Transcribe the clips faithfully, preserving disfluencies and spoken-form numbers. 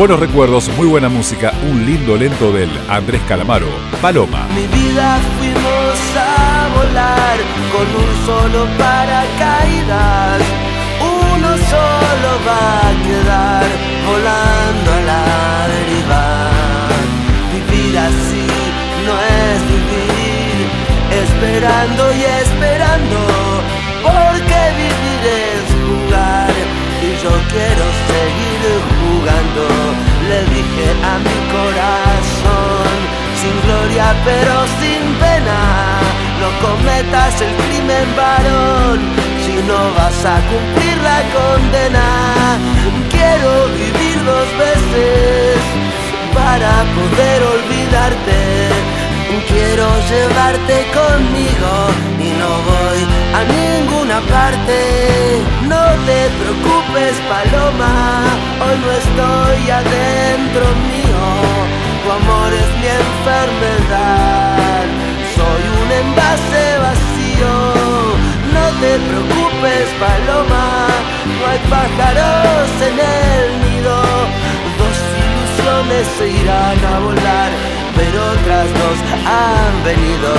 Buenos recuerdos, muy buena música, un lindo lento del Andrés Calamaro, Paloma. Mi vida fuimos a volar con un solo paracaídas. Uno solo va a quedar volando a la deriva. Vivir así no es vivir, esperando y esperando, porque vivir es jugar y yo quiero seguir jugando. Le dije a mi corazón, sin gloria pero sin pena, no cometas el crimen, varón, si no vas a cumplir la condena. Quiero vivir dos veces para poder olvidarte. Quiero llevarte conmigo y no voy a ninguna parte. No te preocupes, paloma, hoy no estoy adentro mío. Tu amor es mi enfermedad, soy un envase vacío. No te preocupes, paloma, no hay pájaros en el nido. Dos ilusiones se irán a volar, pero otras dos han venido.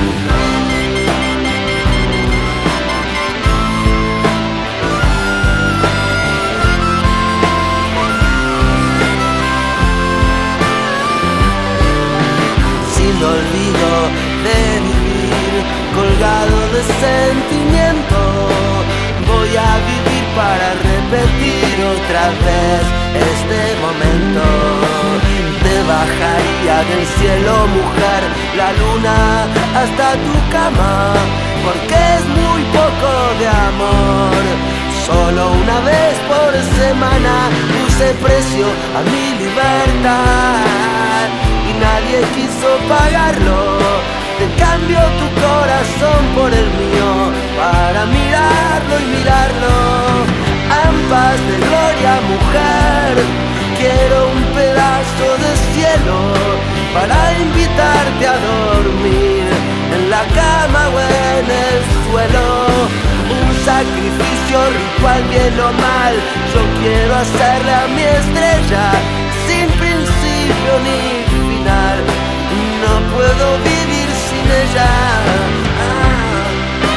Sin olvido de vivir, colgado de sentimiento, voy a vivir para repetir otra vez este momento. Te bajaría del cielo, mujer, la luna hasta tu cama, porque es muy poco de amor. Solo una vez por semana puse precio a mi libertad y nadie quiso pagarlo. Te cambio tu corazón por el mío para mirarlo y mirarlo. Ambas de gloria, mujer, quiero un pedazo de cielo para invitarte a dormir en la cama o en el suelo. Un sacrificio ritual, bien o mal, yo quiero hacerle a mi estrella sin principio ni final. No puedo vivir sin ella. Ah.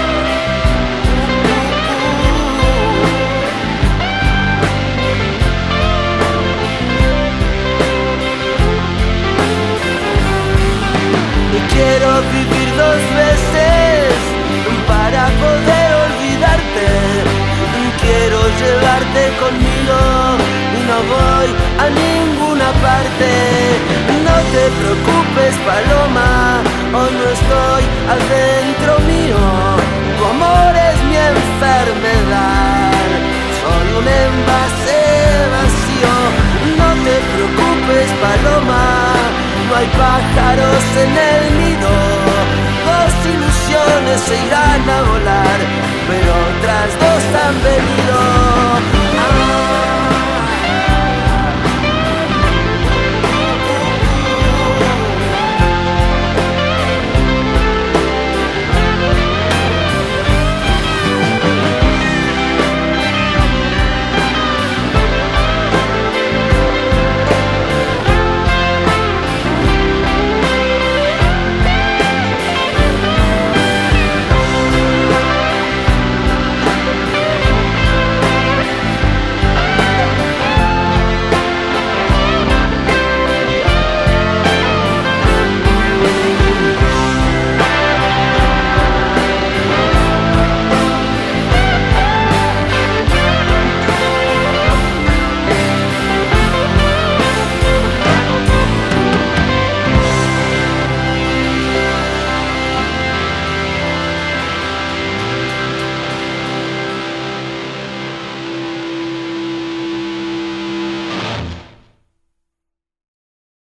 Quiero vivir dos veces para poder olvidarte. Quiero llevarte conmigo y no voy a ninguna parte. No te preocupes, paloma, hoy no estoy adentro mío. Tu amor es mi enfermedad, soy un envase vacío. No te preocupes, paloma, no hay pájaros en el nido. Dos ilusiones se irán a volar, pero otras dos han venido.